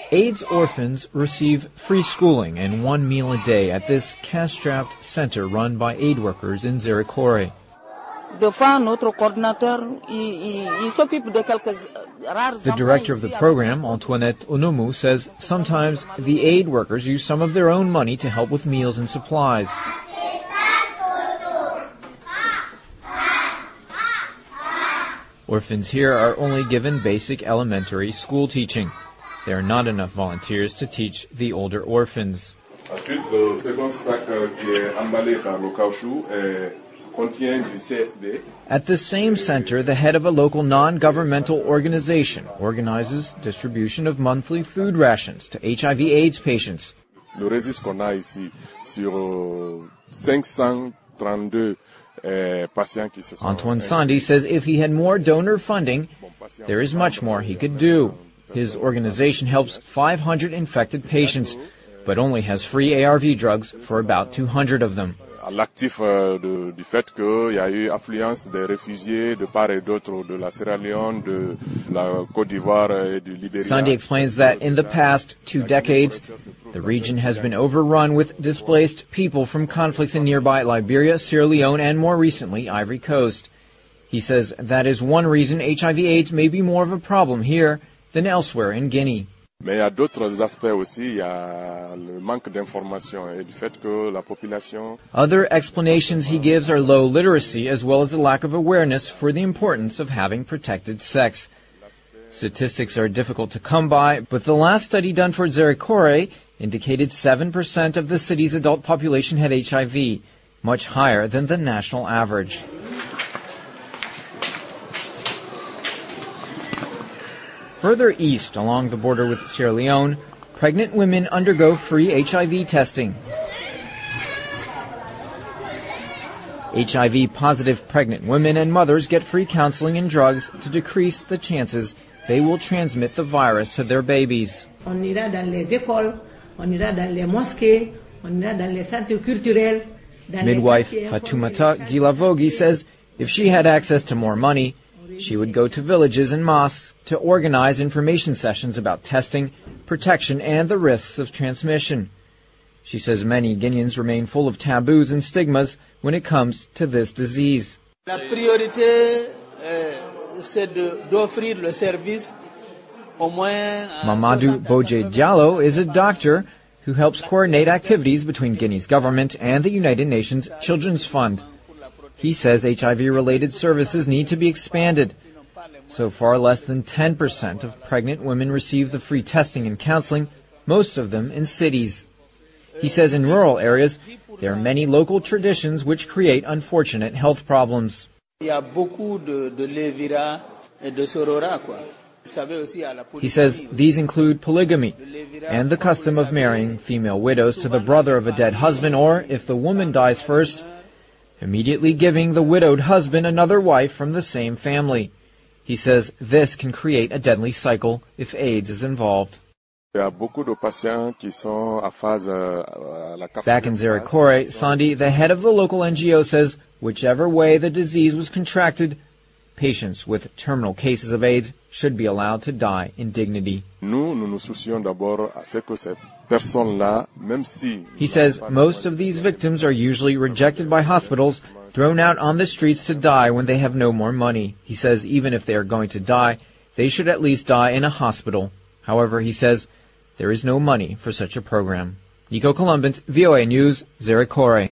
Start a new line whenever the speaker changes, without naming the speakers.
AIDS orphans receive free schooling and 1 meal a day at this cash-strapped center run by aid workers in Zérekore. The director of the program, Antoinette Onomu, says sometimes the aid workers use some of their own money to help with meals and supplies. Orphans here are only given basic elementary school teaching. There are not enough volunteers to teach the older orphans. At the same center, the head of a local non-governmental organization organizes distribution of monthly food rations to HIV/AIDS patients. Antoine Sandi says if he had more donor funding, there is much more he could do. His organization helps 500 infected patients, but only has free ARV drugs for about 200 of them. Sandi explains that in the past 2 decades, the region has been overrun with displaced people from conflicts in nearby Liberia, Sierra Leone, and more recently, Ivory Coast. He says that is one reason HIV/AIDS may be more of a problem here than elsewhere in Guinea. Other explanations he gives are low literacy as well as a lack of awareness for the importance of having protected sex. Statistics are difficult to come by, but the last study done for Zérekore indicated 7% of the city's adult population had HIV, much higher than the national average. Further east, along the border with Sierra Leone, pregnant women undergo free HIV testing. HIV-positive pregnant women and mothers get free counseling and drugs to decrease the chances they will transmit the virus to their babies. Midwife Fatoumata Gilavogi says if she had access to more money, she would go to villages and mosques to organize information sessions about testing, protection, and the risks of transmission. She says many Guineans remain full of taboos and stigmas when it comes to this disease. Mamadou Boje Diallo is a doctor who helps coordinate activities between Guinea's government and the United Nations Children's Fund. He says HIV-related services need to be expanded. So far, less than 10% of pregnant women receive the free testing and counseling, most of them in cities. He says in rural areas, there are many local traditions which create unfortunate health problems. He says these include polygamy and the custom of marrying female widows to the brother of a dead husband, or, if the woman dies first, immediately giving the widowed husband another wife from the same family. He says this can create a deadly cycle if AIDS is involved. Back in Zérekore, Sandi, the head of the local NGO, says whichever way the disease was contracted, patients with terminal cases of AIDS should be allowed to die in dignity. He says most of these victims are usually rejected by hospitals, thrown out on the streets to die when they have no more money. He says even if they are going to die, they should at least die in a hospital. However, he says there is no money for such a program. Nico Columbus, VOA News, Zérekore.